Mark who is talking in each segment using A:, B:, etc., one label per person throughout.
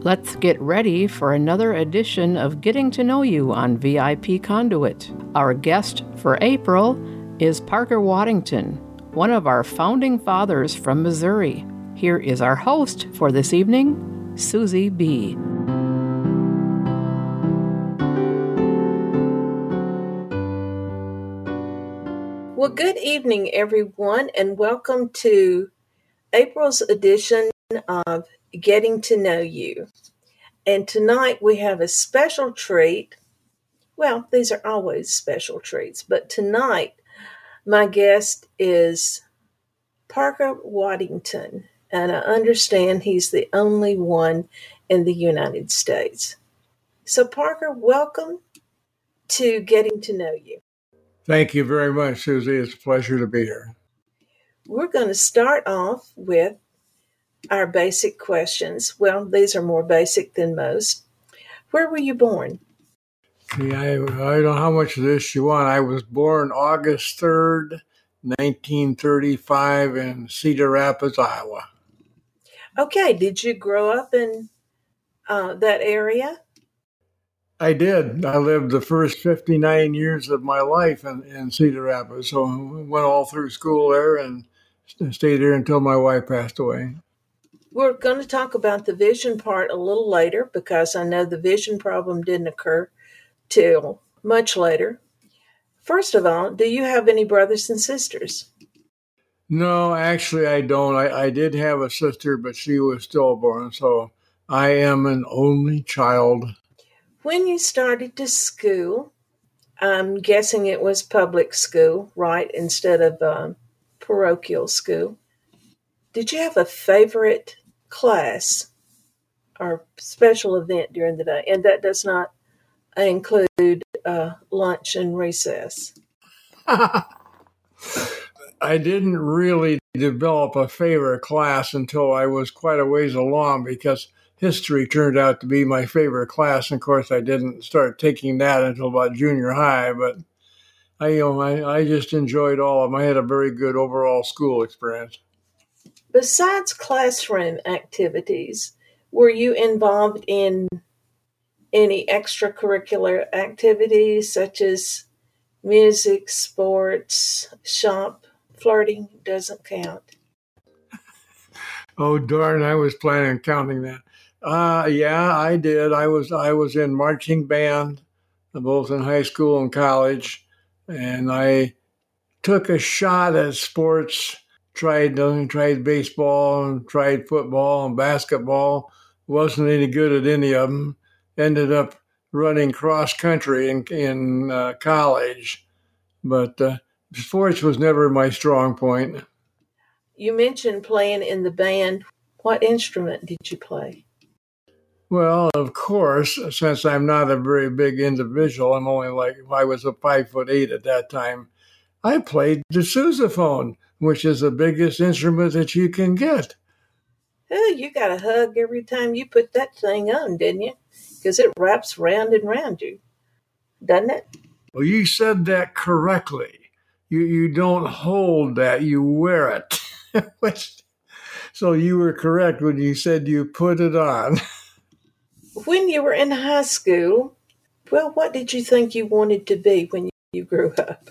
A: Let's get ready for another edition of Getting to Know You on VIP Conduit. Our guest for April is Parker Waddington, one of our founding fathers from Missouri. Here is our host for this evening, Susie B.
B: Well, good evening, everyone, and welcome to April's edition of Getting to Know You. And tonight we have a special treat. Well, these are always special treats, but tonight my guest is Parker Waddington, and I understand he's the only one in the United States. So, Parker, welcome to Getting to Know You.
C: Thank you very much, Susie. It's a pleasure to be here.
B: We're going to start off with our basic questions. Well, these are more basic than most. Where were you born?
C: See, I don't know how much of this you want. I was born August 3rd, 1935 in Cedar Rapids, Iowa.
B: Okay, did you grow up in that area?
C: I did. I lived the first 59 years of my life in Cedar Rapids, so I went all through school there and stayed there until my wife passed away.
B: We're going to talk about the vision part a little later because I know the vision problem didn't occur till much later. First of all, do you have any brothers and sisters?
C: No, actually I don't. I did have a sister, but she was stillborn, so I am an only child.
B: When you started to school, I'm guessing it was public school, right, instead of parochial school. Did you have a favorite class or special event during the day? And that does not include lunch and recess.
C: I didn't really develop a favorite class until I was quite a ways along because history turned out to be my favorite class. And of course, I didn't start taking that until about junior high, but I just enjoyed all of them. I had a very good overall school experience.
B: Besides classroom activities, were you involved in any extracurricular activities such as music, sports, shop? Flirting doesn't count.
C: Oh, darn, I was planning on counting that. Yeah, I did. I was in marching band, both in high school and college, and I took a shot at sports. Tried baseball and tried football and basketball. Wasn't any good at any of them. Ended up running cross country in college, but sports was never my strong point.
B: You mentioned playing in the band. What instrument did you play?
C: Well, of course, since I'm not a very big individual, I'm only I was a 5'8" at that time, I played the sousaphone, which is the biggest instrument that you can get.
B: Oh, you got a hug every time you put that thing on, didn't you? Because it wraps round and round you, doesn't it?
C: Well, you said that correctly. You don't hold that, you wear it. So you were correct when you said you put it on.
B: When you were in high school, well, what did you think you wanted to be when you grew up?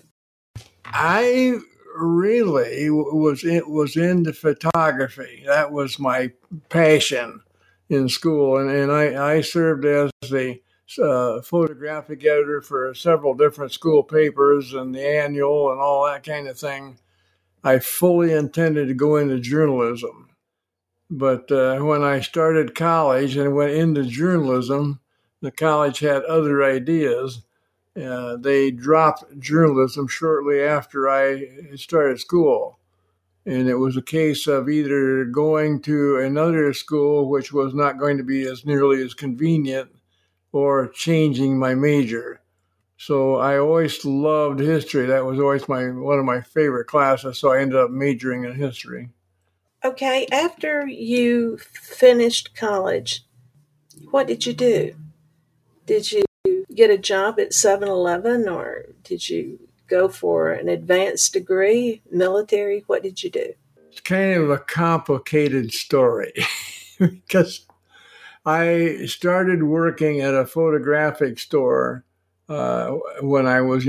C: I really was into photography. That was my passion in school, and I served as the photographic editor for several different school papers and the annual and all that kind of thing. I fully intended to go into journalism. But when I started college and went into journalism, the college had other ideas. They dropped journalism shortly after I started school. And it was a case of either going to another school, which was not going to be as nearly as convenient, or changing my major. So I always loved history. That was always one of my favorite classes. So I ended up majoring in history.
B: Okay, after you finished college, what did you do? Did you get a job at 7-Eleven, or did you go for an advanced degree, military? What did you do?
C: It's kind of a complicated story because I started working at a photographic store when I was,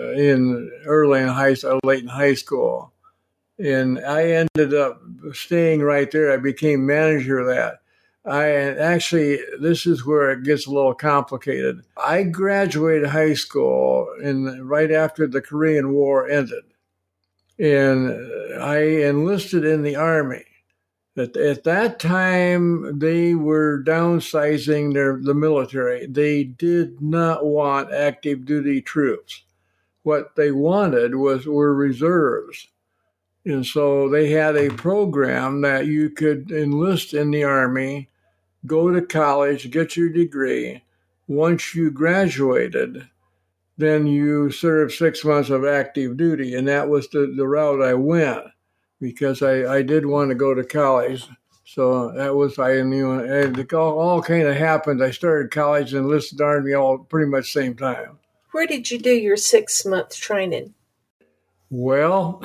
C: late in high school. And I ended up staying right there. I became manager of that. This is where it gets a little complicated. I graduated high school right after the Korean War ended, and I enlisted in the Army. At that time, they were downsizing the military. They did not want active duty troops. What they wanted were reserves. And so they had a program that you could enlist in the Army, go to college, get your degree. Once you graduated, then you served 6 months of active duty. And that was the route I went because I did want to go to college. So that was, it all kind of happened. I started college and enlisted the Army all pretty much same time.
B: Where did you do your 6-month training?
C: Well,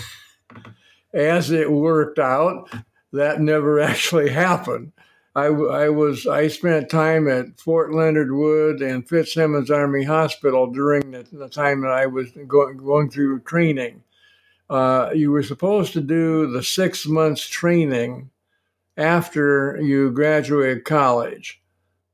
C: as it worked out, that never actually happened. I spent time at Fort Leonard Wood and Fitzsimmons Army Hospital during the time that I was going through training. You were supposed to do the 6 months training after you graduated college.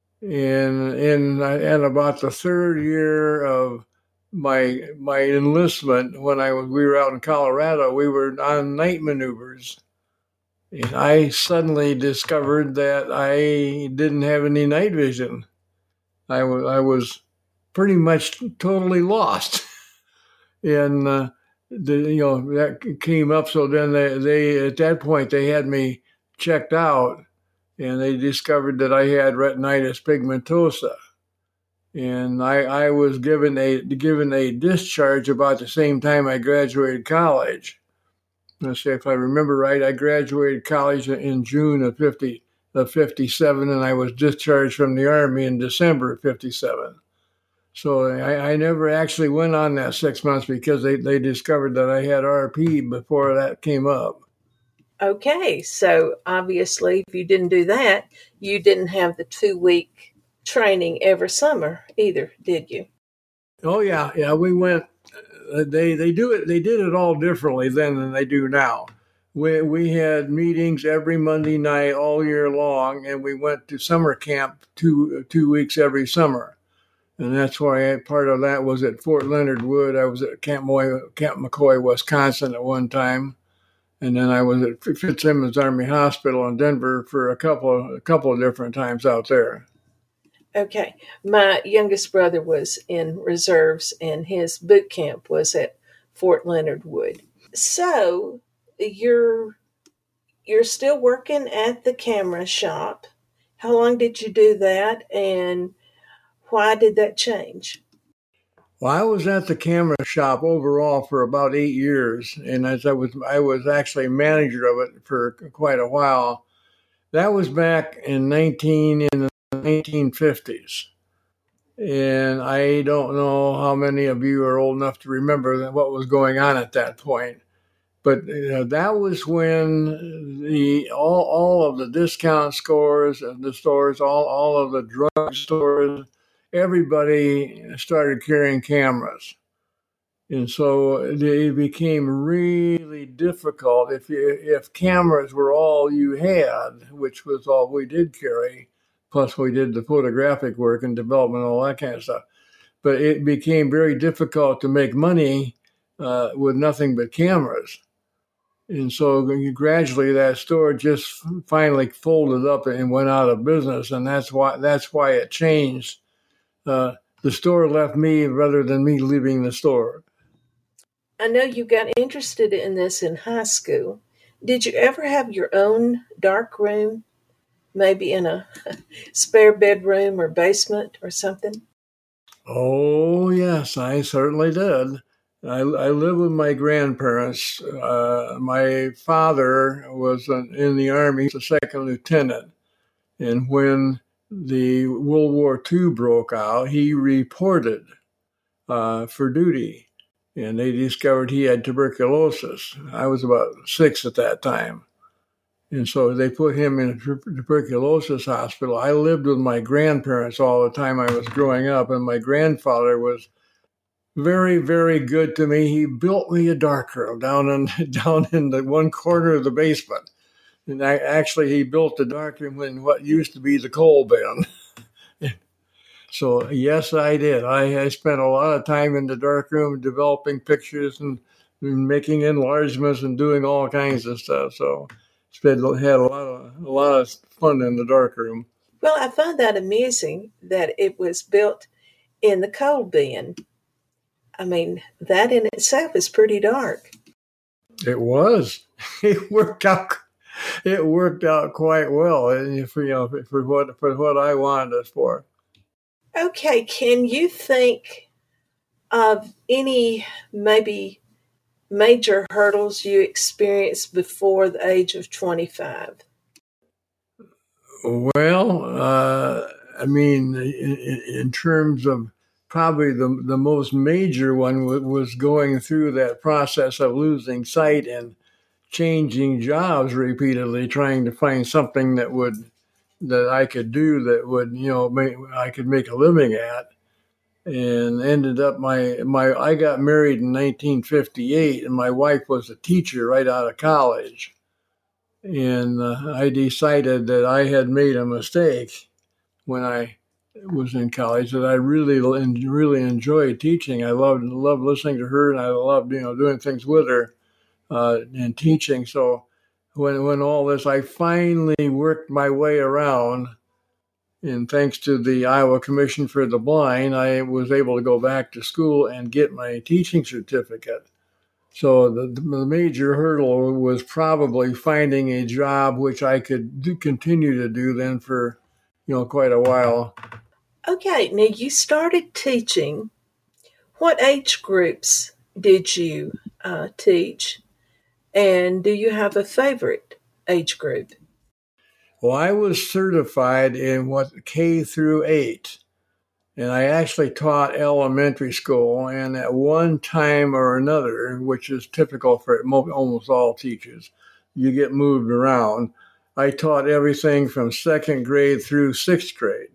C: In about the third year of my enlistment, when we were out in Colorado, we were on night maneuvers, and I suddenly discovered that I didn't have any night vision. I was pretty much totally lost, and that came up. So then they at that point they had me checked out, and they discovered that I had retinitis pigmentosa. And I was given a discharge about the same time I graduated college. Let's say, if I remember right, I graduated college in June of 57, and I was discharged from the Army in December of 57. So I never actually went on that 6 months because they discovered that I had RP before that came up.
B: Okay, so obviously if you didn't do that, you didn't have the 2-week training every summer either, did you?
C: Oh yeah, we went. They did it all differently then than they do now. We had meetings every Monday night all year long, and we went to summer camp 2 weeks every summer, and that's why part of that was at Fort Leonard Wood. I was at Camp McCoy, Wisconsin at one time, and then I was at Fitzsimmons Army Hospital in Denver for a couple of different times out there.
B: Okay. My youngest brother was in reserves, and his boot camp was at Fort Leonard Wood. So you're still working at the camera shop. How long did you do that, and why did that change?
C: Well, I was at the camera shop overall for about 8 years, and as I was actually manager of it for quite a while. That was back in the 1950s. And I don't know how many of you are old enough to remember what was going on at that point. But that was when all of the discount stores and the stores, all of the drug stores, everybody started carrying cameras. And so it became really difficult if cameras were all you had, which was all we did carry. Plus, we did the photographic work and development, all that kind of stuff. But it became very difficult to make money with nothing but cameras. And so gradually that store just finally folded up and went out of business. And that's why it changed. The store left me rather than me leaving the store.
B: I know you got interested in this in high school. Did you ever have your own dark room? Maybe in a spare bedroom or basement or something?
C: Oh, yes, I certainly did. I lived with my grandparents. My father was in the Army, he was a second lieutenant. And when the World War II broke out, he reported for duty. And they discovered he had tuberculosis. I was about 6 at that time. And so they put him in a tuberculosis hospital. I lived with my grandparents all the time I was growing up, and my grandfather was very, very good to me. He built me a darkroom down in the one corner of the basement. And he built the darkroom in what used to be the coal bin. So yes, I did. I spent a lot of time in the darkroom developing pictures and making enlargements and doing all kinds of stuff. So had a lot of fun in the darkroom.
B: Well, I find that amazing that it was built in the coal bin. I mean, that in itself is pretty dark.
C: It was. It worked out. It worked out quite well, and for what I wanted it for.
B: Okay, can you think of any maybe major hurdles you experienced before the age of 25?
C: Well, I mean, in terms of probably the most major one was going through that process of losing sight and changing jobs repeatedly, trying to find something that I could do that would, I could make a living at. And ended up I got married in 1958, and my wife was a teacher right out of college. And I decided that I had made a mistake when I was in college, that I really enjoyed teaching. I loved listening to her, and I loved doing things with her and teaching. So when all this, I finally worked my way around. And thanks to the Iowa Commission for the Blind, I was able to go back to school and get my teaching certificate. So the major hurdle was probably finding a job which I could continue to do then for, quite a while.
B: Okay, now you started teaching. What age groups did you teach? And do you have a favorite age group?
C: Well, I was certified in K through 8, and I actually taught elementary school. And at one time or another, which is typical for almost all teachers, you get moved around. I taught everything from second grade through sixth grade.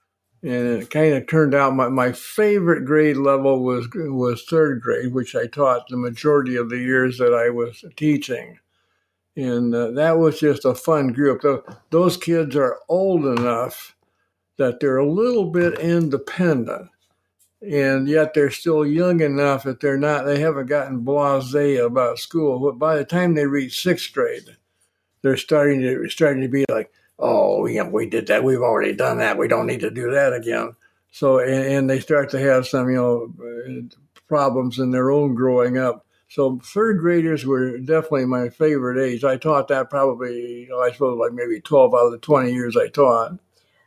C: And it kind of turned out my favorite grade level was third grade, which I taught the majority of the years that I was teaching. And that was just a fun group. Those kids are old enough that they're a little bit independent, and yet they're still young enough that they haven't gotten blasé about school. But by the time they reach sixth grade, they're starting to be like, oh, we did that. We've already done that. We don't need to do that again. So, and they start to have some, problems in their own growing up. So third graders were definitely my favorite age. I taught that probably, I suppose, like maybe 12 out of the 20 years I taught.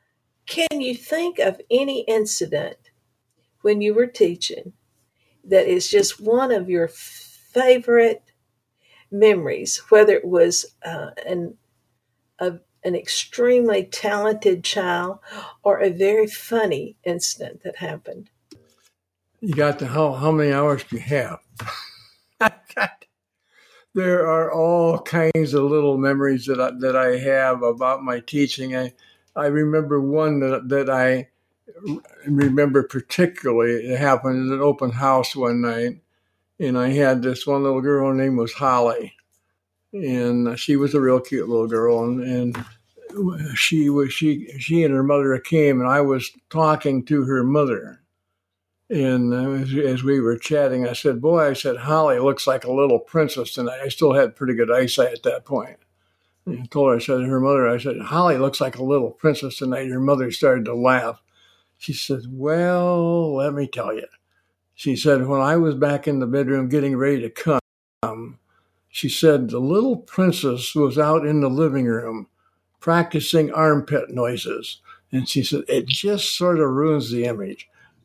B: Can you think of any incident when you were teaching that is just one of your favorite memories, whether it was an extremely talented child or a very funny incident that happened?
C: You got how many hours do you have? There are all kinds of little memories that I have about my teaching. I remember one that I remember particularly. It happened at an open house one night, and I had this one little girl. Her name was Holly, and she was a real cute little girl. And she and her mother came, and I was talking to her mother. And as we were chatting, I said, Holly looks like a little princess tonight. I still had pretty good eyesight at that point. And I told her, I said, Holly looks like a little princess tonight. Her mother started to laugh. She said, well, let me tell you. She said, when I was back in the bedroom getting ready to come, she said, the little princess was out in the living room practicing armpit noises. And she said, it just sort of ruins the image.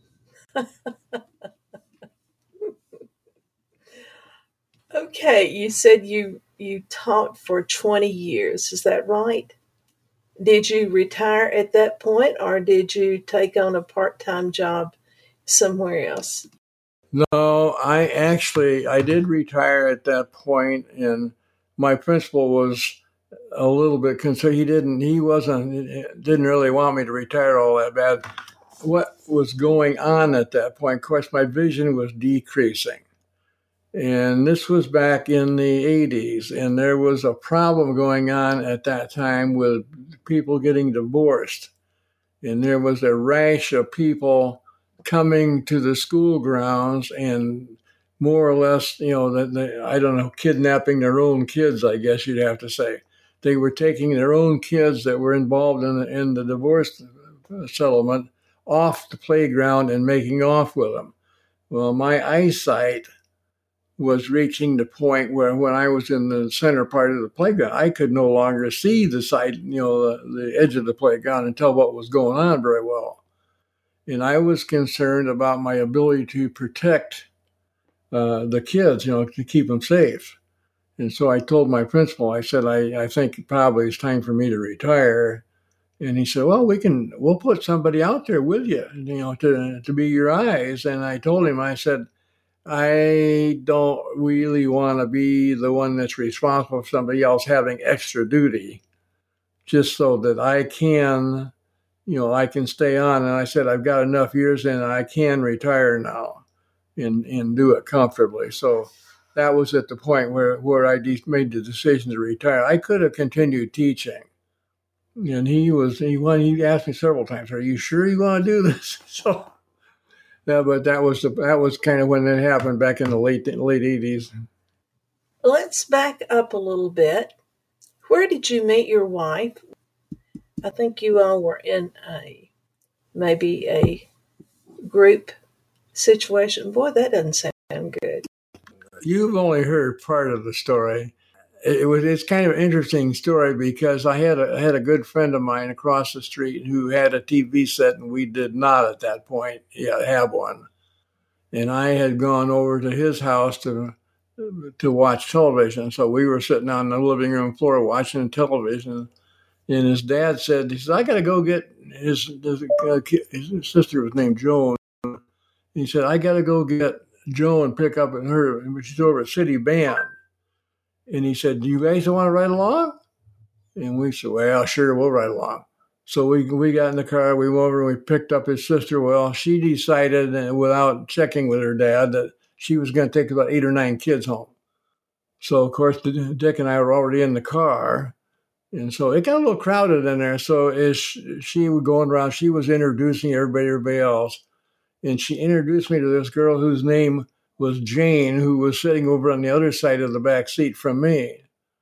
B: Okay, you said you taught for 20 years. Is that right? Did you retire at that point, or did you take on a part-time job somewhere else?
C: No, I did retire at that point, and my principal was a little bit concerned. Didn't really want me to retire all that bad. What was going on at that point? Of course, my vision was decreasing. And this was back in the 80s, and there was a problem going on at that time with people getting divorced. And there was a rash of people coming to the school grounds and more or less, I don't know, kidnapping their own kids, I guess you'd have to say. They were taking their own kids that were involved in the divorce settlement off the playground and making off with them. Well, my eyesight was reaching the point where when I was in the center part of the playground, I could no longer see the side, the edge of the playground and tell what was going on very well. And I was concerned about my ability to protect the kids, to keep them safe. And so I told my principal, I said, I think probably it's time for me to retire. And he said, well, we'll put somebody out there with you, to be your eyes. And I told him, I said, I don't really want to be the one that's responsible for somebody else having extra duty, just so that I can stay on. And I said, I've got enough years in, and I can retire now and do it comfortably. So that was at the point where I made the decision to retire. I could have continued teaching. And he asked me several times, are you sure you want to do this? So, yeah, but that was kind of when it happened back in the late 80s.
B: Let's back up a little bit. Where did you meet your wife? I think you all were in maybe a group situation. Boy, that doesn't sound good.
C: You've only heard part of the story. It's kind of an interesting story because I had a good friend of mine across the street who had a TV set, and we did not at that point yet have one. And I had gone over to his house to watch television. So we were sitting on the living room floor watching television. And his dad said, I got to go get his sister was named Joan. And he said, I got to go get Joan and pick up her. She's over at City Band. And he said, do you guys want to ride along? And we said, well, sure, we'll ride along. So we got in the car, we went over and we picked up his sister. Well, she decided, without checking with her dad, that she was going to take about 8 or 9 kids home. So, of course, Dick and I were already in the car. And so it got a little crowded in there. So as she was going around, she was introducing everybody else. And she introduced me to this girl whose name was Jane, who was sitting over on the other side of the back seat from me.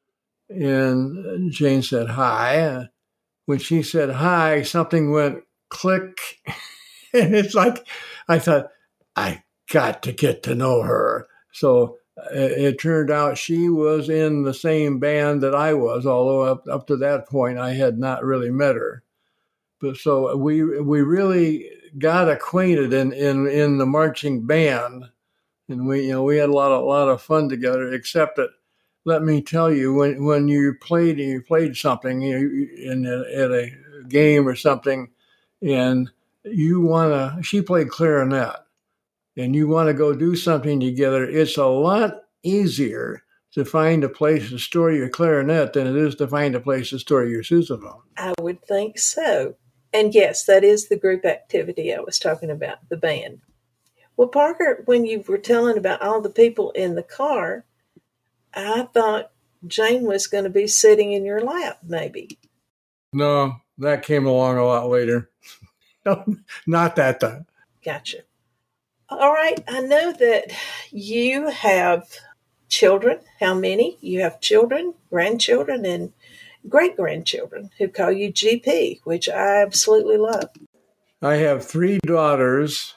C: And Jane said, hi. When she said hi, something went click. And it's like, I thought, I got to get to know her. So it turned out she was in the same band that I was, although up to that point, I had not really met her. But so we really got acquainted in the marching band. And we had a lot of fun together, except that, let me tell you, when you played something at a game or something, and she played clarinet, and you want to go do something together, it's a lot easier to find a place to store your clarinet than it is to find a place to store your sousaphone.
B: I would think so. And yes, that is the group activity I was talking about, the band. Well, Parker, when you were telling about all the people in the car, I thought Jane was going to be sitting in your lap, maybe.
C: No, that came along a lot later. No, not that time.
B: Gotcha. All right. I know that you have children. How many? You have children, grandchildren, and great-grandchildren who call you GP, which I absolutely love.
C: I have 3 daughters,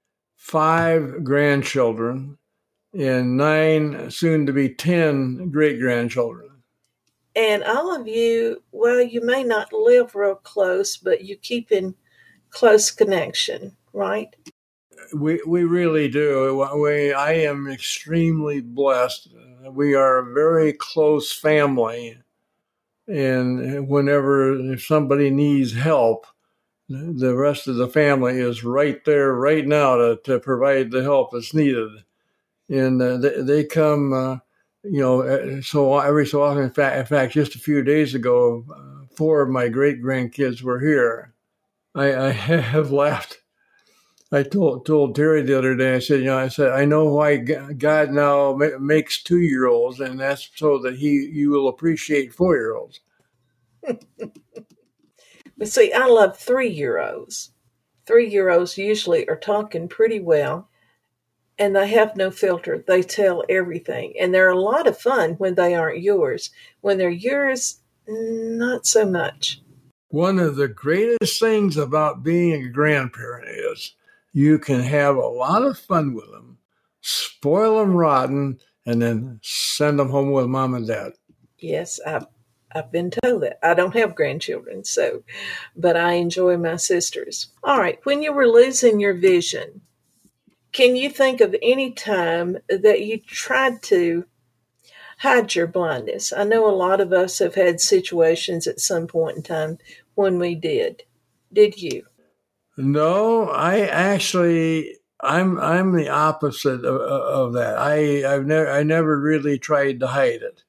C: 5 grandchildren, and 9, soon to be 10, great-grandchildren.
B: And all of you, well, you may not live real close, but you keep in close connection, right?
C: We really do. I am extremely blessed. We are a very close family. And if somebody needs help, the rest of the family is right there right now to provide the help that's needed. And they come So every so often, in fact, just a few days ago, 4 of my great grandkids were here. I have laughed. I told Terry the other day. I said, I know why God now makes 2-year-olds, and that's so that you will appreciate 4-year-olds.
B: But see, I love 3-year-olds. 3-year-olds usually are talking pretty well, and they have no filter. They tell everything, and they're a lot of fun when they aren't yours. When they're yours, not so much.
C: One of the greatest things about being a grandparent is you can have a lot of fun with them, spoil them rotten, and then send them home with mom and dad.
B: Yes, I've been told that. I don't have grandchildren, but I enjoy my sisters. All right, when you were losing your vision, can you think of any time that you tried to hide your blindness? I know a lot of us have had situations at some point in time when we did. Did you?
C: No, I'm the opposite of that. I never really tried to hide it.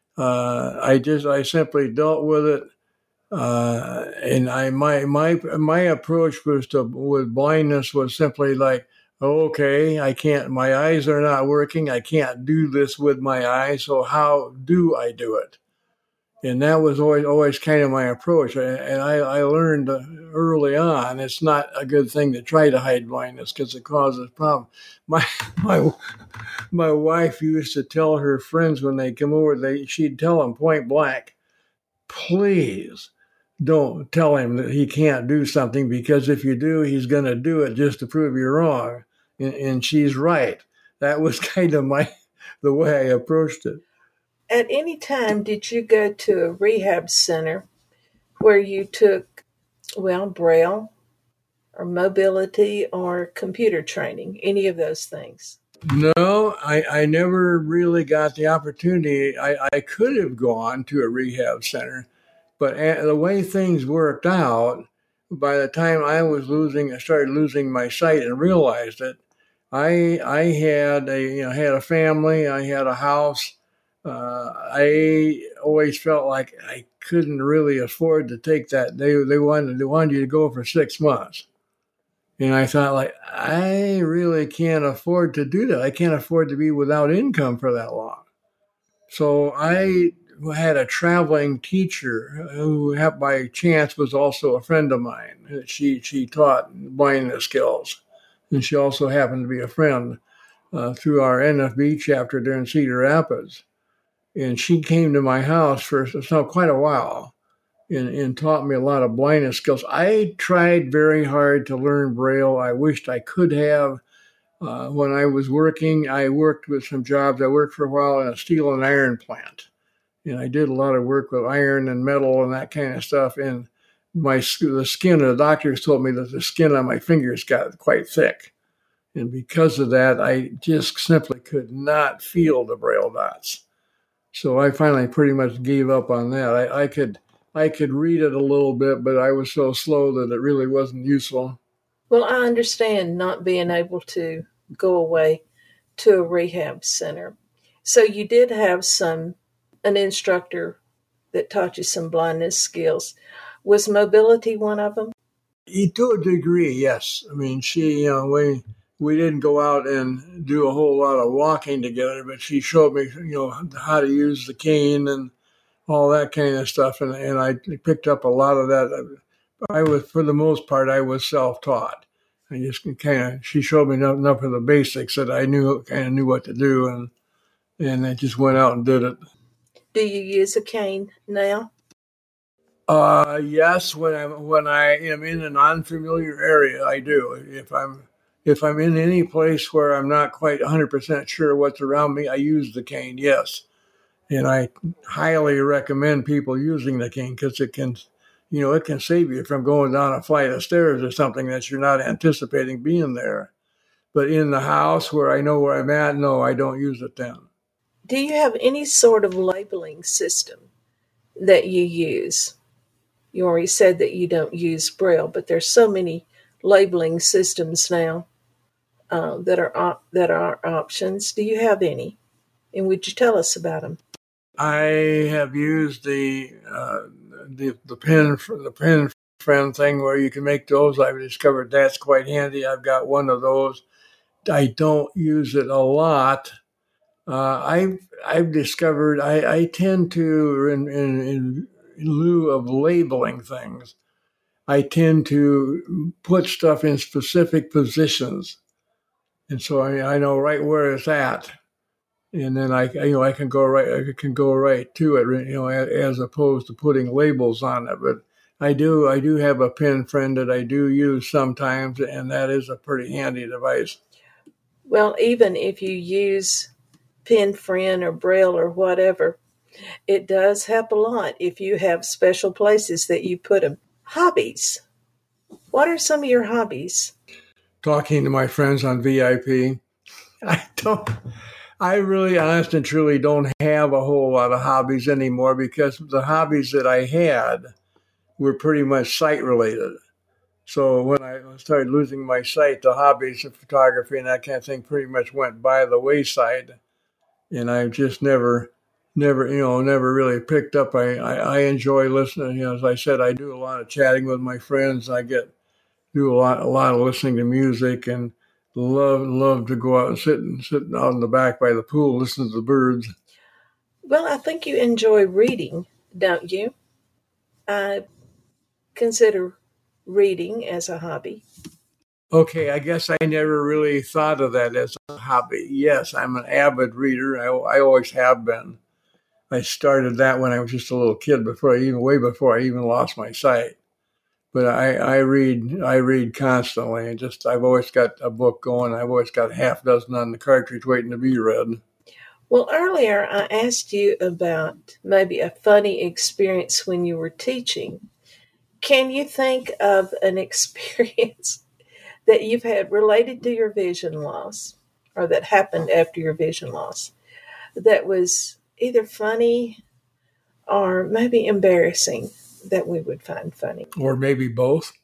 C: I simply dealt with it. And my approach with blindness was simply like, okay, I can't, my eyes are not working. I can't do this with my eyes. So how do I do it? And that was always kind of my approach. And I learned early on, it's not a good thing to try to hide blindness because it causes problems. My wife used to tell her friends when they come over, she'd tell them point blank, please don't tell him that he can't do something, because if you do, he's going to do it just to prove you're wrong. And she's right. That was kind of the way I approached it.
B: At any time, did you go to a rehab center where you took, Braille or mobility or computer training, any of those things?
C: No, I never really got the opportunity. I could have gone to a rehab center, but the way things worked out, by the time I started losing my sight and realized it, I had a family, I had a house. I always felt like I couldn't really afford to take that. They wanted you to go for 6 months. And I thought, like, I really can't afford to do that. I can't afford to be without income for that long. So I had a traveling teacher who, by chance, was also a friend of mine. She taught blindness skills. And she also happened to be a friend through our NFB chapter there in Cedar Rapids. And she came to my house for quite a while and taught me a lot of blindness skills. I tried very hard to learn Braille. I wished I could have. When I was working, I worked with some jobs. I worked for a while in a steel and iron plant. And I did a lot of work with iron and metal and that kind of stuff. And the skin, the doctors told me that the skin on my fingers got quite thick. And because of that, I just simply could not feel the Braille dots. So I finally pretty much gave up on that. I could read it a little bit, but I was so slow that it really wasn't useful.
B: Well, I understand not being able to go away to a rehab center. So you did have an instructor that taught you some blindness skills. Was mobility one of them?
C: To a degree, yes. I mean, we didn't go out and do a whole lot of walking together, but she showed me, how to use the cane and all that kind of stuff. And I picked up a lot of that. For the most part, I was self-taught. I just she showed me enough of the basics that I knew what to do. And I just went out and did it.
B: Do you use a cane now?
C: Yes. When I am in an unfamiliar area, I do. If I'm in any place where I'm not quite 100% sure what's around me, I use the cane, yes. And I highly recommend people using the cane because it can save you from going down a flight of stairs or something that you're not anticipating being there. But in the house where I know where I'm at, no, I don't use it then.
B: Do you have any sort of labeling system that you use? You already said that you don't use Braille, but there's so many labeling systems now that are options. Do you have any? And would you tell us about them?
C: I have used the pen friend thing where you can make those. I've discovered that's quite handy. I've got one of those. I don't use it a lot. I've discovered I tend to in lieu of labeling things, I tend to put stuff in specific positions, and so I know right where it's at, and then I can go right to it, as opposed to putting labels on it. But I do have a pen friend that I do use sometimes, and that is a pretty handy device.
B: Well, even if you use Pen Friend or Braille or whatever, it does help a lot if you have special places that you put them. Hobbies. What are some of your hobbies?
C: Talking to my friends on VIP. I really, honest and truly don't have a whole lot of hobbies anymore, because the hobbies that I had were pretty much sight related. So when I started losing my sight, the hobbies of photography and that kind of thing pretty much went by the wayside. And I've just never really picked up. I enjoy listening. As I said, I do a lot of chatting with my friends. Do a lot of listening to music, and love to go out and sit out in the back by the pool, listen to the birds.
B: Well, I think you enjoy reading, don't you? I consider reading as a hobby.
C: Okay, I guess I never really thought of that as a hobby. Yes, I'm an avid reader. I always have been. I started that when I was just a little kid, way before I even lost my sight. But I read constantly, and I've always got a book going. I've always got half a dozen on the cartridge waiting to be read.
B: Well, earlier I asked you about maybe a funny experience when you were teaching. Can you think of an experience that you've had related to your vision loss, or that happened after your vision loss, that was either funny or maybe embarrassing, that we would find funny?
C: Or maybe both.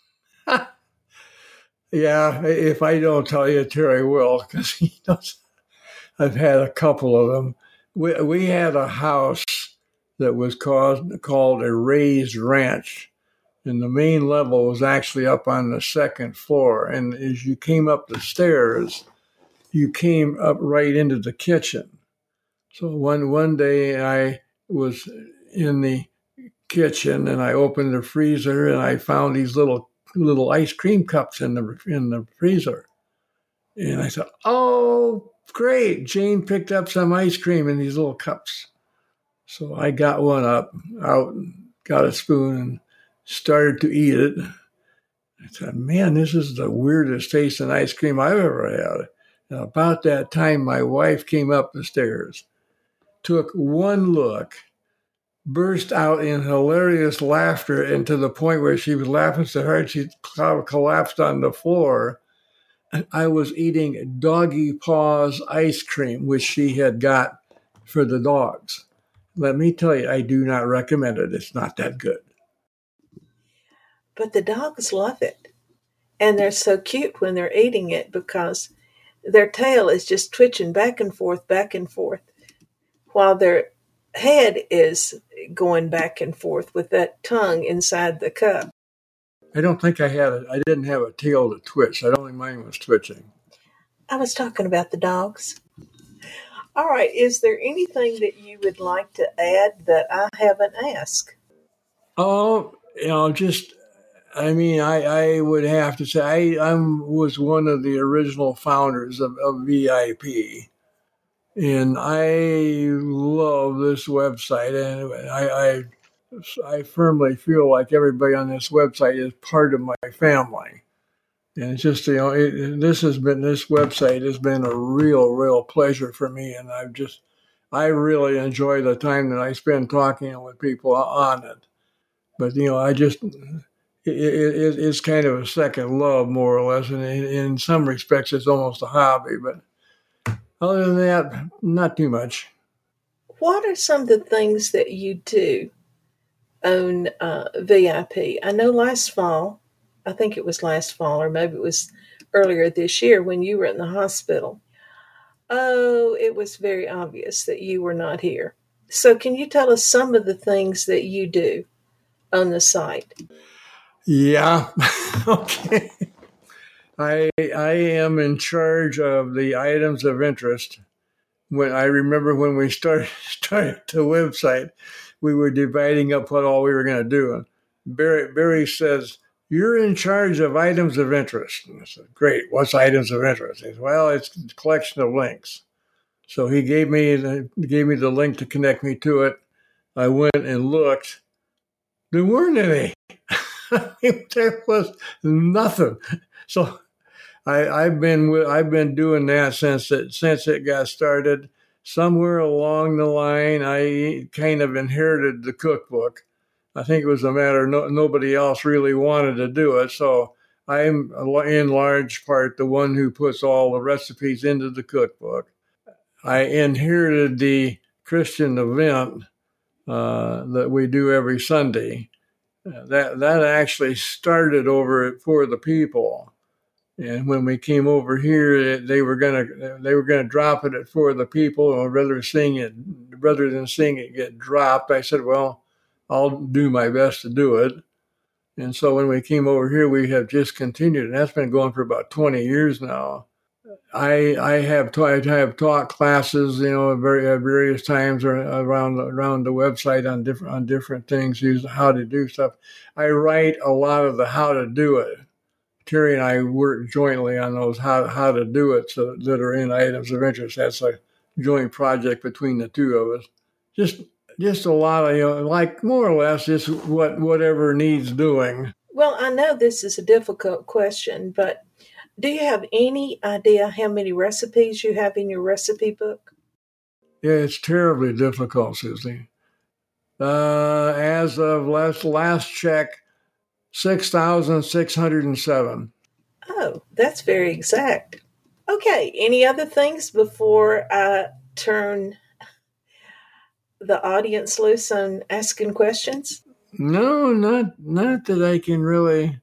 C: Yeah, if I don't tell you, Terry will, because he knows. I've had a couple of them. We had a house that was called a raised ranch. And the main level was actually up on the second floor. And as you came up the stairs, you came up right into the kitchen. So one day I was in the kitchen and I opened the freezer and I found these little ice cream cups in the freezer. And I thought, oh, great. Jane picked up some ice cream in these little cups. So I got one out, got a spoon, and started to eat it. I thought, man, this is the weirdest tasting ice cream I've ever had. And about that time, my wife came up the stairs, took one look, burst out in hilarious laughter, and to the point where she was laughing so hard she collapsed on the floor. And I was eating Doggy Paws ice cream, which she had got for the dogs. Let me tell you, I do not recommend it. It's not that good.
B: But the dogs love it. And they're so cute when they're eating it, because their tail is just twitching back and forth, while their head is going back and forth with that tongue inside the cup.
C: I don't think I didn't have a tail to twitch. I don't think mine was twitching.
B: I was talking about the dogs. All right. Is there anything that you would like to add that I haven't asked?
C: Oh, I would have to say I was one of the original founders of VIP, and I love this website, and I firmly feel like everybody on this website is part of my family. And it's just, this website has been a real pleasure for me. And I really enjoy the time that I spend talking with people on it. But, it's kind of a second love, more or less. And in some respects, it's almost a hobby. But other than that, not too much.
B: What are some of the things that you do on VIP? I know I think it was last fall, or maybe it was earlier this year when you were in the hospital. Oh, it was very obvious that you were not here. So can you tell us some of the things that you do on the site?
C: Yeah. Okay. I am in charge of the items of interest. When I remember when we started the website, we were dividing up what all we were going to do. And Barry says, "You're in charge of items of interest." And I said, "Great. What's items of interest?" He said, "Well, it's a collection of links." So he gave me the link to connect me to it. I went and looked. There weren't any. There was nothing. So I've been doing that since it got started. Somewhere along the line, I kind of inherited the cookbook. I think it was a matter nobody else really wanted to do it, so I'm in large part the one who puts all the recipes into the cookbook. I inherited the Christian event that we do every Sunday. That actually started over at For the People. And when we came over here, they were gonna drop it at For the People, or rather than seeing it get dropped. I said, "Well, I'll do my best to do it." And so when we came over here, we have just continued, and that's been going for about 20 years now. I have taught classes, at various times around the website on different things, how to do stuff. I write a lot of the how to do it. Terry and I work jointly on those how to do it that are in items of interest. That's a joint project between the two of us. Just a lot of, like more or less just whatever needs doing.
B: Well, I know this is a difficult question, but do you have any idea how many recipes you have in your recipe book?
C: Yeah, it's terribly difficult, Susie. As of last check, 6,607.
B: Oh, that's very exact. Okay, any other things before I turn the audience loose on asking questions?
C: No, not that I can really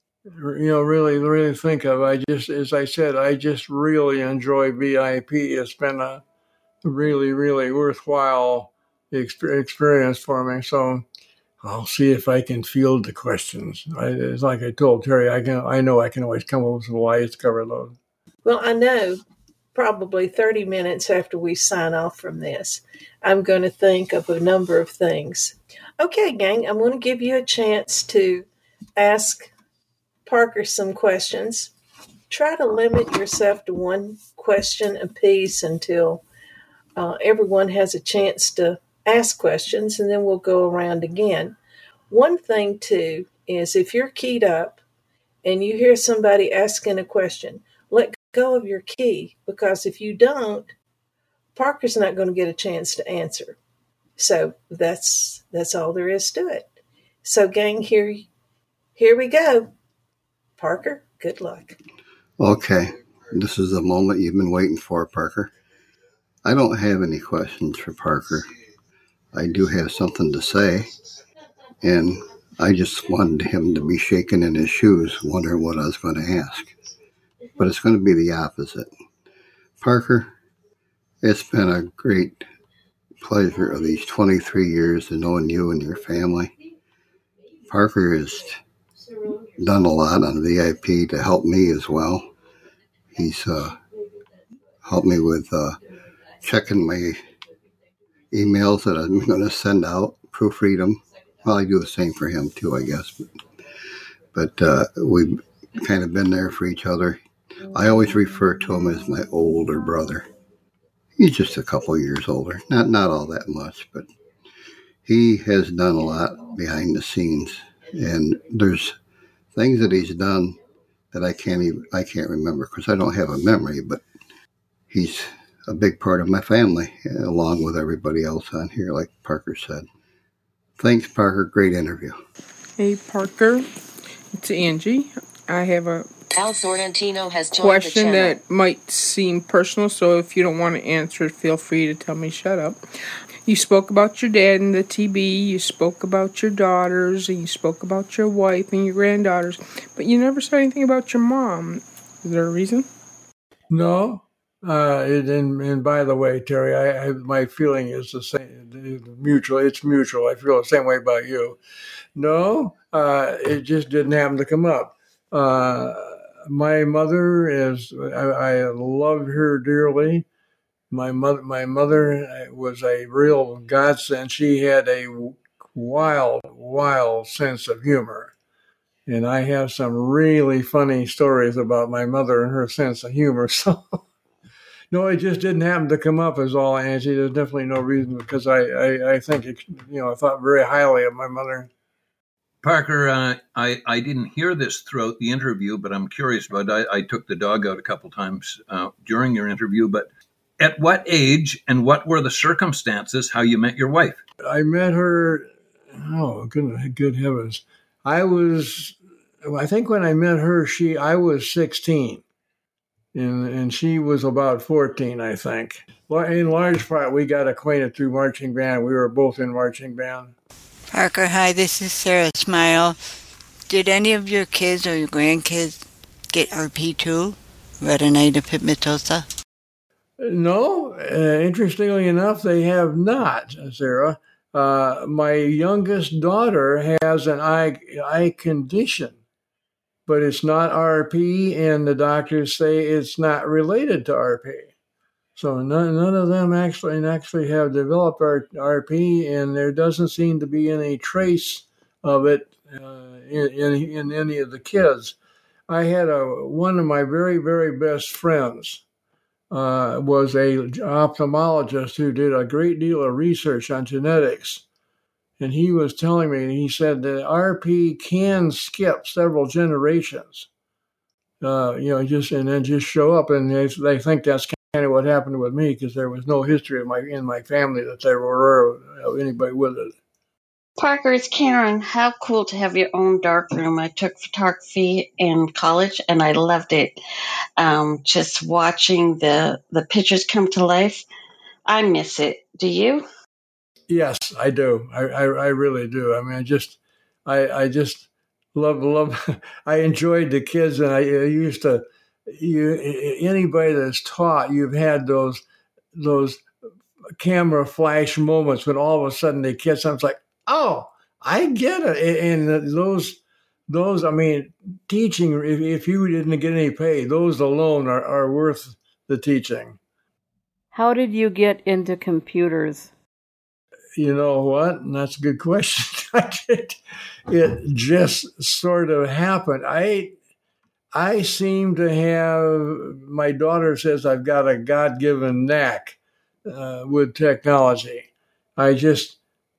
C: think of. As I said, I just really enjoy VIP. It's been a really, really worthwhile experience for me. So I'll see if I can field the questions. It's like I told Terry, I know I can always come up with some ways to cover those.
B: Well, I know probably 30 minutes after we sign off from this, I'm going to think of a number of things. Okay, gang, I'm going to give you a chance to ask Parker some questions. Try to limit yourself to one question apiece until everyone has a chance to ask questions, and then we'll go around again. One thing, too, is if you're keyed up and you hear somebody asking a question, let go of your key, because if you don't, Parker's not going to get a chance to answer. So that's all there is to it. So, gang, here we go. Parker, good luck.
D: Okay, this is the moment you've been waiting for, Parker. I don't have any questions for Parker. I do have something to say, and I just wanted him to be shaking in his shoes, wondering what I was going to ask. But it's going to be the opposite. Parker, it's been a great pleasure of these 23 years of knowing you and your family. Parker has done a lot on VIP to help me as well. He's helped me with checking my emails that I'm going to send out, proofread them. Well, I do the same for him too, I guess. But we've kind of been there for each other. I always refer to him as my older brother. He's just a couple years older, not all that much, but he has done a lot behind the scenes. And there's things that he's done that I can't remember because I don't have a memory, but he's a big part of my family, along with everybody else on here, like Parker said. Thanks, Parker. Great interview.
E: Hey, Parker. It's Angie. I have a question that might seem personal, so if you don't want to answer it, feel free to tell me shut up. You spoke about your dad and the TB, you spoke about your daughters, and you spoke about your wife and your granddaughters, but you never said anything about your mom. Is there a reason?
C: No, And by the way, Terry, my feeling is the same. Mutual. It's mutual. I feel the same way about you. No, it just didn't happen to come up. My mother I love her dearly. My mother was a real godsend. She had a wild sense of humor. And I have some really funny stories about my mother and her sense of humor. So, no, it just didn't happen to come up is all, Angie. There's definitely no reason because I think, I thought very highly of my mother.
F: Parker, I didn't hear this throughout the interview, but I'm curious about it. I took the dog out a couple times during your interview, but at what age and what were the circumstances how you met your wife?
C: I met her, good heavens. I think when I met her, I was 16 and she was about 14, I think. In large part, we got acquainted through marching band. We were both in marching band.
G: Parker, hi, this is Sarah Smile. Did any of your kids or your grandkids get RP too? Retinitis pigmentosa?
C: No, interestingly enough, they have not, Sarah. My youngest daughter has an eye condition, but it's not RP, and the doctors say it's not related to RP. So none of them actually have developed RP, and there doesn't seem to be any trace of it in any of the kids. I had one of my very, very best friends was a ophthalmologist who did a great deal of research on genetics. And he was telling me, he said that RP can skip several generations, just show up. And they think that's kind of what happened with me because there was no history in my family that they were aware of anybody with it.
H: Parker, it's Karen. How cool to have your own darkroom. I took photography in college and I loved it. Just watching the pictures come to life. I miss it. Do you?
C: Yes, I do. I really do. I mean, I just love. I enjoyed the kids, and I used to. Anybody that's taught, you've had those camera flash moments when all of a sudden they catch something. It's like, oh, I get it. And those. I mean, teaching. If you didn't get any pay, those alone are worth the teaching.
A: How did you get into computers?
C: You know what? And that's a good question. It just sort of happened. I seem to have, my daughter says I've got a God-given knack with technology. I just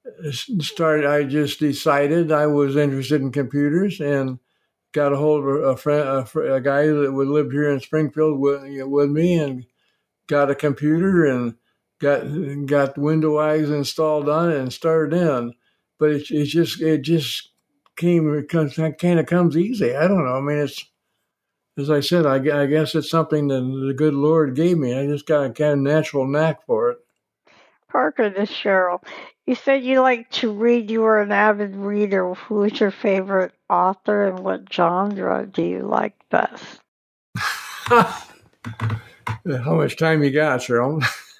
C: decided I was interested in computers and got a hold of a guy that would live here in Springfield with me and got a computer and got window eyes installed on it and started in, but it just kind of comes easy. I don't know. I mean, it's, as I said, I guess it's something that the good Lord gave me. I just got a kind of natural knack for it.
I: Parker, this is Cheryl. You said you like to read. You were an avid reader. Who is your favorite author and what genre do you like best?
C: How much time you got, Cheryl?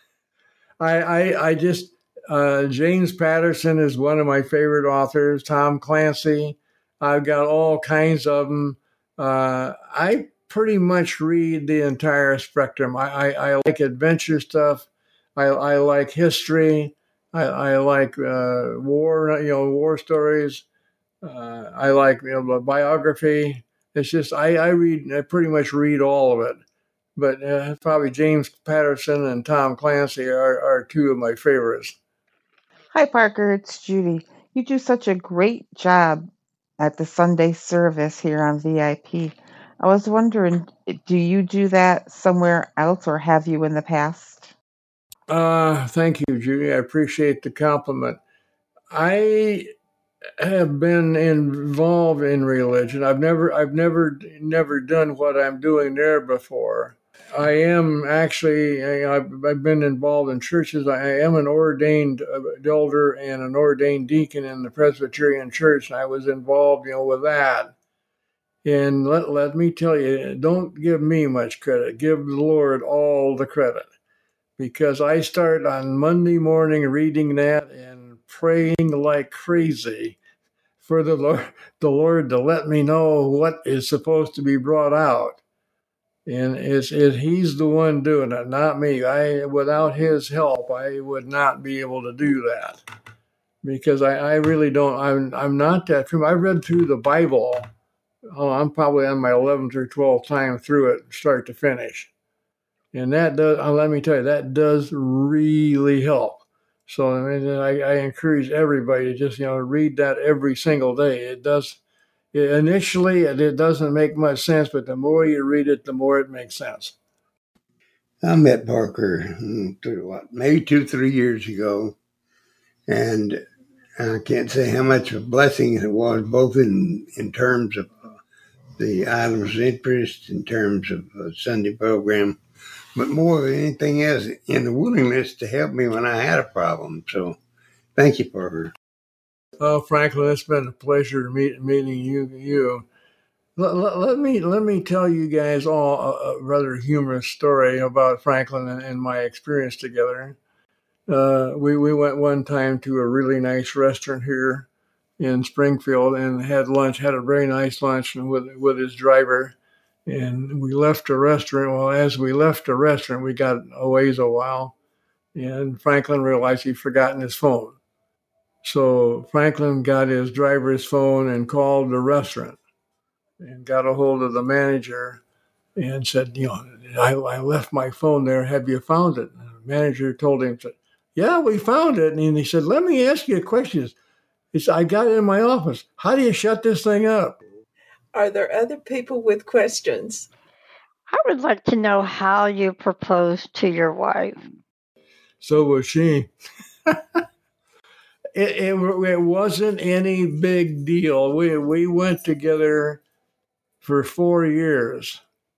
C: I just, James Patterson is one of my favorite authors. Tom Clancy. I've got all kinds of them. I pretty much read the entire spectrum. I like adventure stuff. I like history. I like war stories. I like biography. It's just I pretty much read all of it. But probably James Patterson and Tom Clancy are two of my favorites.
J: Hi, Parker. It's Judy. You do such a great job at the Sunday service here on VIP. I was wondering, do you do that somewhere else or have you in the past?
C: Thank you, Judy. I appreciate the compliment. I have been involved in religion. I've never done what I'm doing there before. I am actually, I've been involved in churches. I am an ordained elder and an ordained deacon in the Presbyterian Church, and I was involved, with that. And let me tell you, don't give me much credit. Give the Lord all the credit. Because I start on Monday morning reading that and praying like crazy for the Lord to let me know what is supposed to be brought out. And He's the one doing it, not me. Without His help, I would not be able to do that. Because I really don't. I'm not that. I've read through the Bible. I'm probably on my 11th or 12th time through it, start to finish. And that does, let me tell you, that does really help. So I encourage everybody to just, read that every single day. It does. Initially, it doesn't make much sense, but the more you read it, the more it makes sense.
K: I met Parker, maybe 2-3 years ago, and I can't say how much of a blessing it was, both in terms of the Islanders' interest, in terms of the Sunday program, but more than anything else, in the willingness to help me when I had a problem. So, thank you, Parker.
C: Oh, Franklin, it's been a pleasure meeting you. Let me tell you guys all a rather humorous story about Franklin and my experience together. We went one time to a really nice restaurant here in Springfield and had a very nice lunch with his driver. And we left the restaurant. Well, as we left the restaurant, we got a ways a while, and Franklin realized he'd forgotten his phone. So Franklin got his driver's phone and called the restaurant and got a hold of the manager and said, I left my phone there. Have you found it? And the manager told him, yeah, we found it. And he said, let me ask you a question. He said, I got it in my office. How do you shut this thing up?
B: Are there other people with questions?
I: I would like to know how you proposed to your wife.
C: So was she. It wasn't any big deal. We went together for 4 years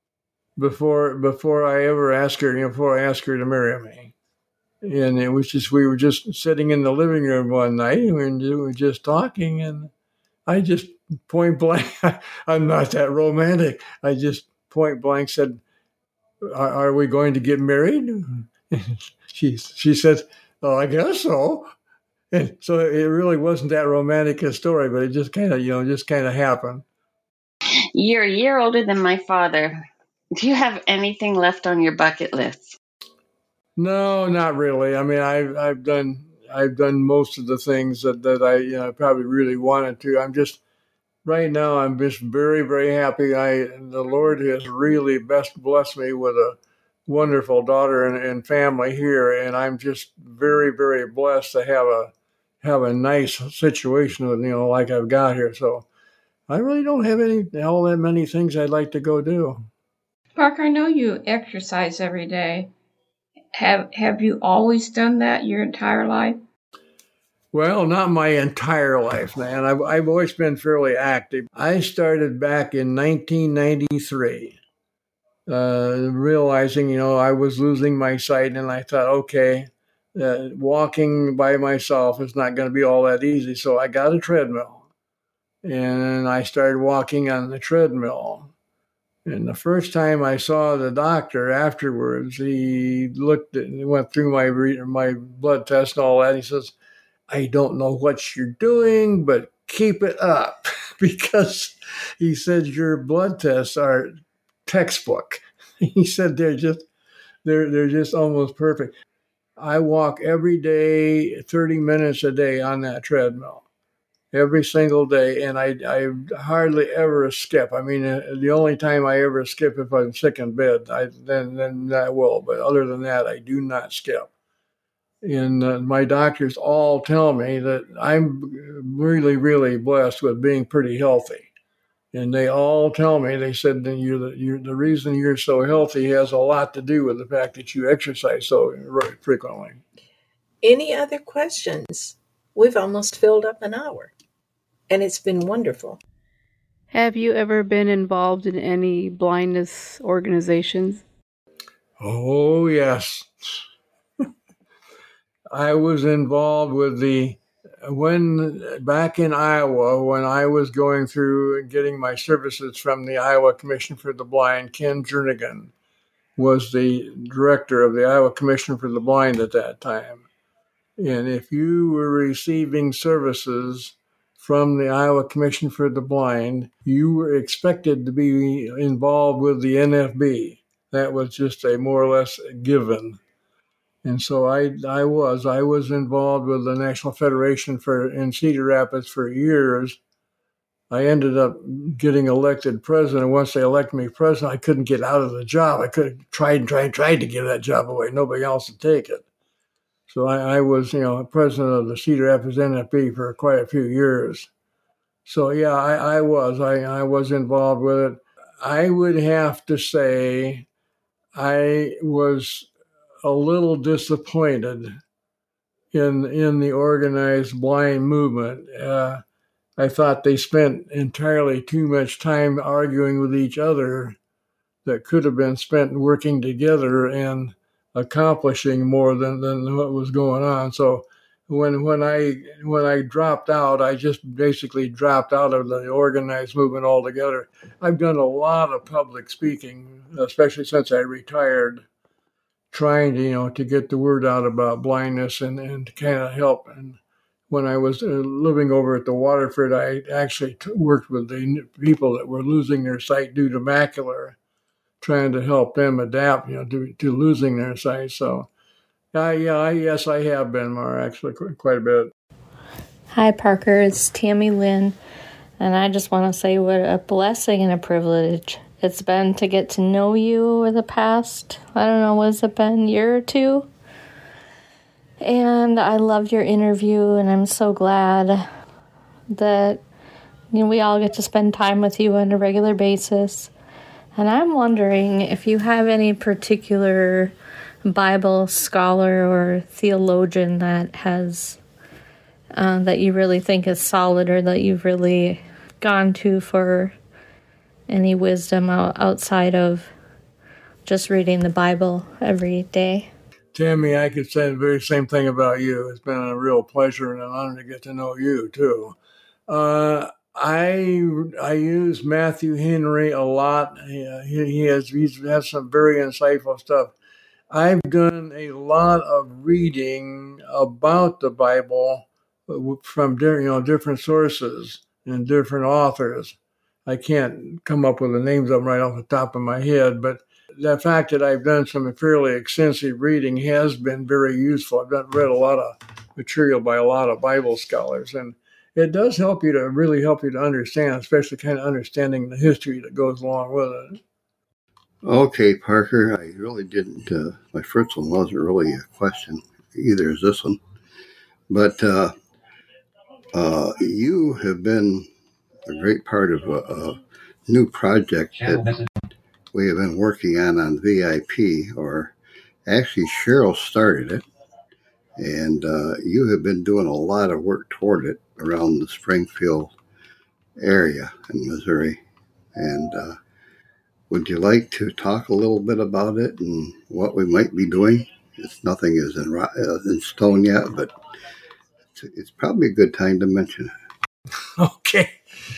C: before I ever asked her, before I asked her to marry me. And it was just, we were just sitting in the living room one night and we were just talking, and I just point blank, I'm not that romantic. I just point blank said, are we going to get married? She said, oh, I guess so. And so it really wasn't that romantic a story, but it just kind of happened.
H: You're a year older than my father. Do you have anything left on your bucket list?
C: No, not really. I mean, I've done most of the things that I probably really wanted to. Right now I'm just very, very happy. The Lord has really blessed me with a wonderful daughter and family here, and I'm just very, very blessed to have a nice situation with like I've got here. So I really don't have all that many things I'd like to go do.
E: Parker, I know you exercise every day. Have you always done that your entire life?
C: Well, not my entire life, man. I've always been fairly active. I started back in 1993, realizing, I was losing my sight, and I thought, okay, walking by myself is not going to be all that easy. So I got a treadmill, and I started walking on the treadmill. And the first time I saw the doctor afterwards, he went through my blood test and all that. He says, I don't know what you're doing, but keep it up, because he said your blood tests are textbook. He said they're just almost perfect. I walk every day, 30 minutes a day on that treadmill, every single day, and I hardly ever skip. I mean, the only time I ever skip if I'm sick in bed, then I will. But other than that, I do not skip. And my doctors all tell me that I'm really, really blessed with being pretty healthy. And they all tell me, they said, the reason you're so healthy has a lot to do with the fact that you exercise so frequently.
B: Any other questions? We've almost filled up an hour, and it's been wonderful.
A: Have you ever been involved in any blindness organizations?
C: Oh, yes. I was involved with the when back in Iowa, when I was going through and getting my services from the Iowa Commission for the Blind, Ken Jernigan was the director of the Iowa Commission for the Blind at that time. And if you were receiving services from the Iowa Commission for the Blind, you were expected to be involved with the NFB. That was just a more or less given. And so I was involved with the National Federation in Cedar Rapids for years. I ended up getting elected president. Once they elected me president, I couldn't get out of the job. I could have tried to give that job away. Nobody else would take it. So I was, president of the Cedar Rapids NFB for quite a few years. So yeah, I was involved with it. I would have to say I was a little disappointed in the organized blind movement. I thought they spent entirely too much time arguing with each other that could have been spent working together and accomplishing more than what was going on. So when I dropped out, I just basically dropped out of the organized movement altogether. I've done a lot of public speaking, especially since I retired, trying to get the word out about blindness and to kind of help. And when I was living over at the Waterford, I actually worked with the people that were losing their sight due to macular, trying to help them adapt, to losing their sight. So, yes, I have been, Mara, actually quite a bit.
L: Hi, Parker. It's Tammy Lynn, and I just want to say what a blessing and a privilege it's been to get to know you over the past, I don't know, has it been a year or two? And I loved your interview, and I'm so glad that we all get to spend time with you on a regular basis. And I'm wondering if you have any particular Bible scholar or theologian that has that you really think is solid, or that you've really gone to for any wisdom outside of just reading the Bible every day.
C: Tammy, I could say the very same thing about you. It's been a real pleasure and an honor to get to know you, too. I use Matthew Henry a lot. He has some very insightful stuff. I've done a lot of reading about the Bible from different sources and different authors. I can't come up with the names of them right off the top of my head, but the fact that I've done some fairly extensive reading has been very useful. I've read a lot of material by a lot of Bible scholars, and it does really help you to understand, especially kind of understanding the history that goes along with it.
D: Okay, Parker, I really didn't, my first one wasn't really a question, either is this one, but you have been a great part of a new project that we have been working on VIP, or actually Cheryl started it, and you have been doing a lot of work toward it around the Springfield area in Missouri. And would you like to talk a little bit about it and what we might be doing? Nothing is in stone yet, but it's probably a good time to mention it.
C: Okay.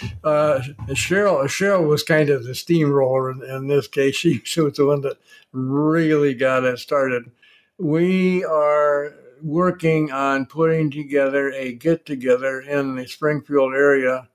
C: Cheryl was kind of the steamroller in this case. She was the one that really got it started. We are working on putting together a get-together in the Springfield area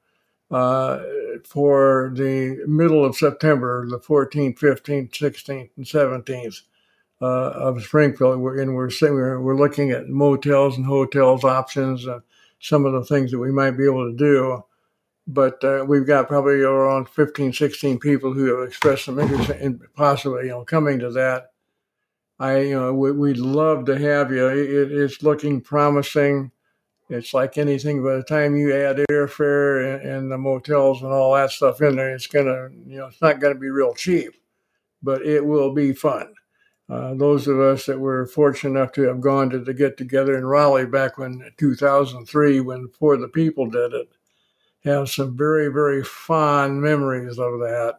C: for the middle of September, the 14th, 15th, 16th, and 17th of Springfield. We're looking at motels and hotels options, some of the things that we might be able to do. But we've got probably around 15, 16 people who have expressed some interest in possibly, coming to that. We'd love to have you. It's looking promising. It's like anything. By the time you add airfare and the motels and all that stuff in there, it's not gonna be real cheap, but it will be fun. Those of us that were fortunate enough to have gone to the get together in Raleigh back when 2003, when For the People did it, have some very, very fond memories of that.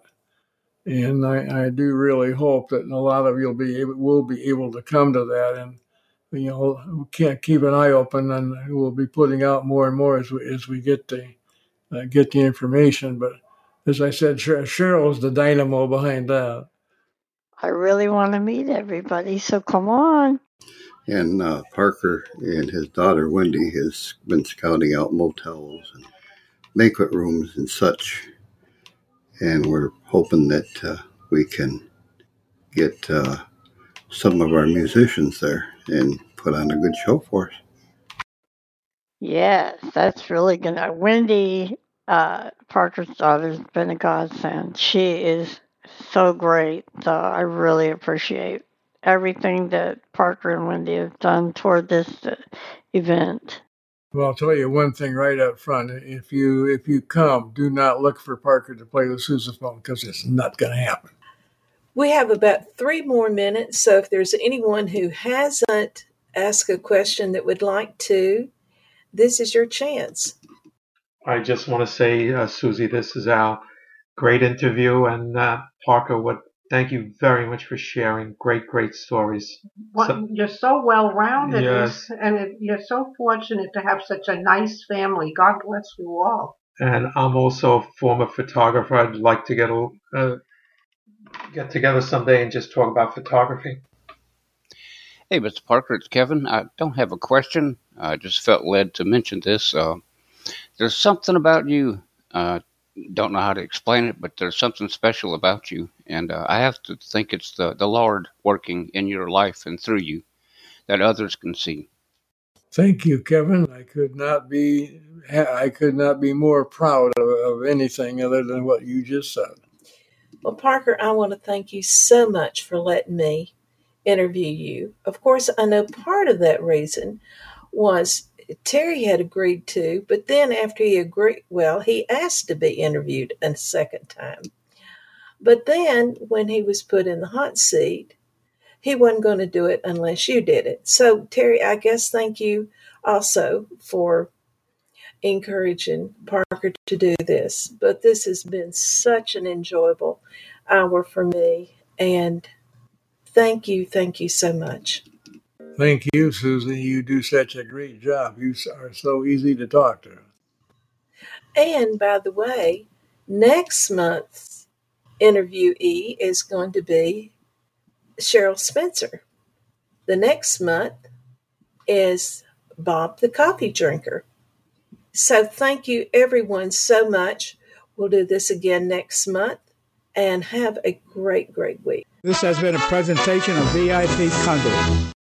C: And I do really hope that a lot of you will be able to come to that. And we can't keep an eye open, and we'll be putting out more and more as we get the information. But as I said, Cheryl's the dynamo behind that.
I: I really want to meet everybody, so come on.
D: And Parker and his daughter Wendy has been scouting out motels and banquet rooms and such, and we're hoping that we can get some of our musicians there and put on a good show for us.
I: Yes, that's really good. Wendy, Parker's daughter's been a godsend. She is so great. So I really appreciate everything that Parker and Wendy have done toward this event.
C: Well, I'll tell you one thing right up front. If you come, do not look for Parker to play the sousaphone, because it's not going to happen.
B: We have about 3 more minutes, so if there's anyone who hasn't asked a question that would like to, this is your chance.
M: I just want to say, Susie, this is our great interview, and Parker, thank you very much for sharing great stories.
N: Well, you're so well-rounded,
M: yes.
N: And you're so fortunate to have such a nice family. God bless you all.
M: And I'm also a former photographer. I'd like to get together someday and just talk about photography.
O: Hey, Mr. Parker, it's Kevin. I don't have a question. I just felt led to mention this. There's something about you. Don't know how to explain it, but there's something special about you. And I have to think it's the Lord working in your life and through you that others can see.
C: Thank you, Kevin. I could not be more proud of anything other than what you just said.
B: Well, Parker, I want to thank you so much for letting me interview you. Of course, I know part of that reason was Terry had agreed to, but then after he agreed, he asked to be interviewed a second time. But then when he was put in the hot seat, he wasn't going to do it unless you did it. So, Terry, I guess thank you also for encouraging Parker to do this. But this has been such an enjoyable hour for me, and thank you so much.
C: Thank you, Susie. You do such a great job. You are so easy to talk to.
B: And by the way, next month's interviewee is going to be Cheryl Spencer. The next month is Bob the coffee drinker. So thank you everyone so much. We'll do this again next month, and have a great week.
P: This has been a presentation of VIP Conduit.